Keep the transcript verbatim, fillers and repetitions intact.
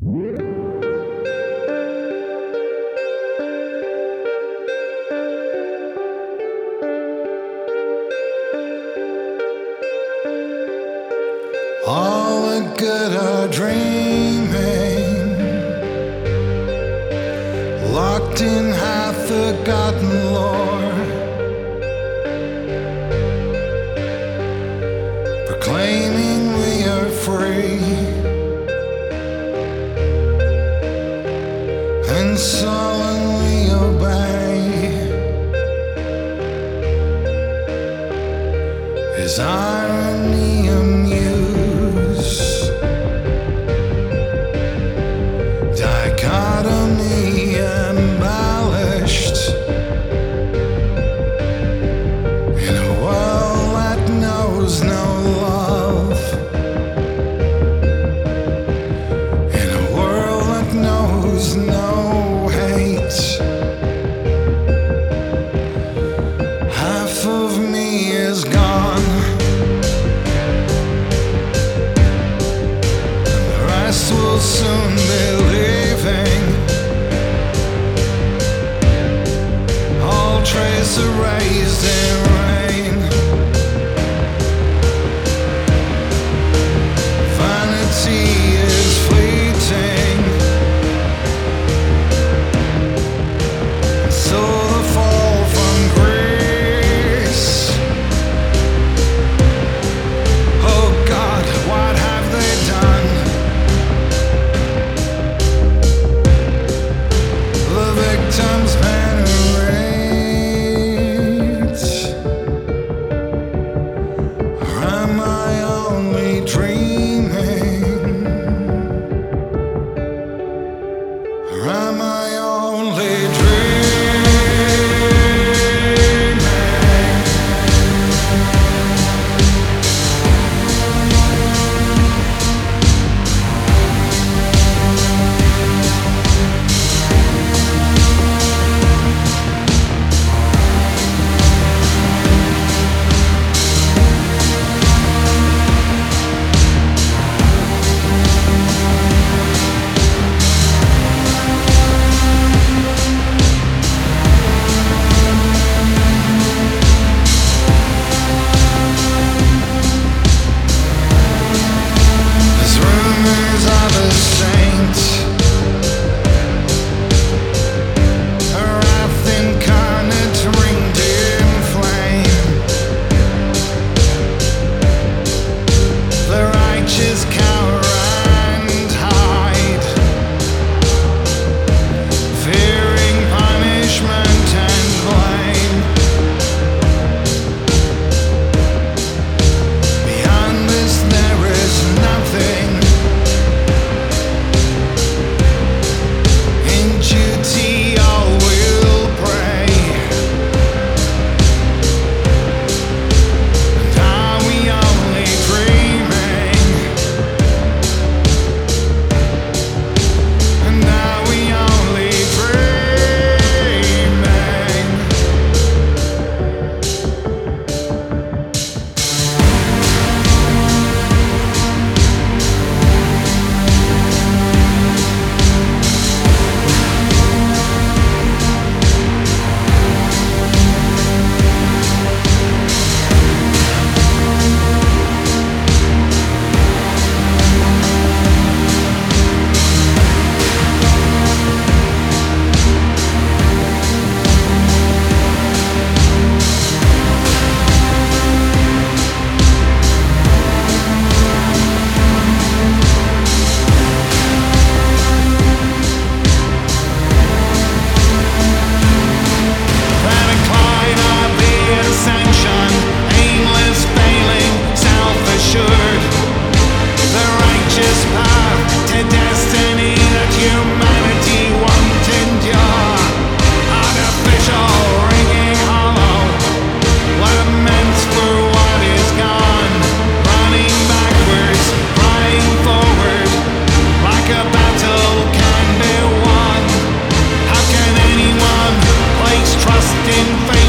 All the good are dreaming, locked in half-forgotten lore, proclaiming we are free, and sullenly obey. Is irony amused? Dichotomy embellished in a world that knows no love, in a world that knows no hate. Half of me is gone, the rest will soon be leaving. All trace erased in rain. Vanity is fleeting, so the fall from grace. Oh God, what have they done? The victims venerate. Or am I only dreaming? Or am I only dreaming? There's rumors of a saint, a wrath incarnate ringed in flame. The righteous cower and hide, fearing punishment and blame. Beyond this there is nothing. In duty all will pray. And are we only dreaming? And are we only dreaming? In faith.